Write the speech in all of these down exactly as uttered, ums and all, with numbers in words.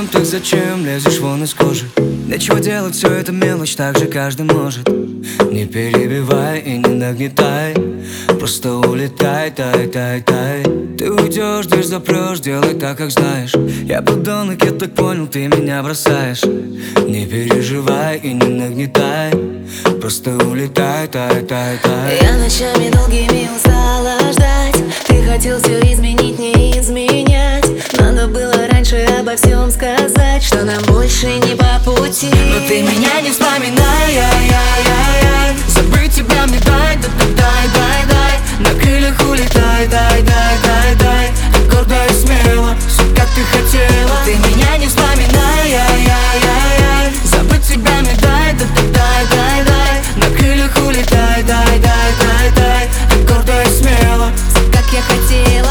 зачем, так зачем лезешь вон из кожи? Нечего делать, все это мелочь, так же каждый может. Не перебивай и не нагнетай, просто улетай, тай, тай, тай. Ты уйдешь, дверь запрешь, делай так, как знаешь. Я подонок, я так понял, ты меня бросаешь. Не переживай и не нагнетай, просто улетай, тай, тай, тай. Я ночами долгими устала ждать. Ты хотел все изменить, не изменять. Надо было раньше обо всем сказать, что нам больше не по пути. Но ты меня не вспоминай, ай, ай, ай, ай. Забыть тебя мне дай, да, да, дай, дай, дай. На крыльях улетай, дай, дай, дай, дай. Так гордо и смело, все как ты хотела. Ты меня не вспоминай, ай, ай, ай, ай. Забыть тебя мне дай, да, да, дай, дай, дай. На крыльях улетай, дай, дай, дай, дай. Так гордо и смело, все как я хотела.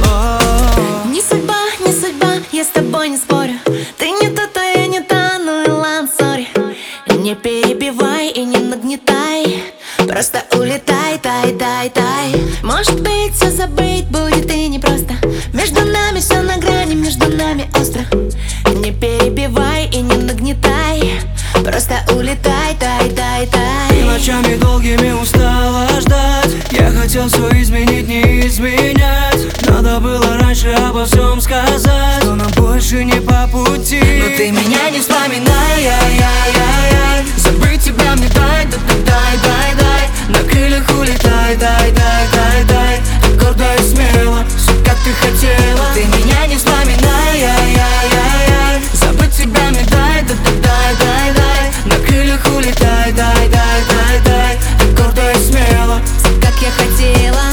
Не судьба, не судьба, я с тобой не спорю. Ты не та, то я не та, ну и ладно, сори. Не перебивай и не нагнетай, просто улетай, тай, тай, тай. Может быть, все забыть будет и непросто. Между нами все на грани, между нами остро. Не перебивай и не нагнетай, просто улетай, тай, тай, тай. И ночами долгими устала ждать. Я хотел все изменить, не изменять. Надо было раньше обо всем сказать, что нам больше не по пути. Но ты меня не вспоминай, ай, ай, ай, ай. Забыть тебя мне дай, да, да, дай, дай, дай. На крыльях улетай, дай, дай, дай, дай. Так гордо и смело, все как ты хотела. Ты меня не вспоминай, ай, ай, ай, ай. Забыть тебя мне дай, да, да, дай, дай, дай. На крыльях улетай, дай, дай, дай, дай. Так гордо и смело, все как я хотела.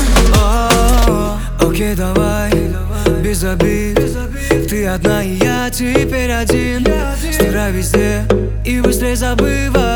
Окей, давай, без обид. Ты одна и я теперь один. Стирай везде и быстрее забывай.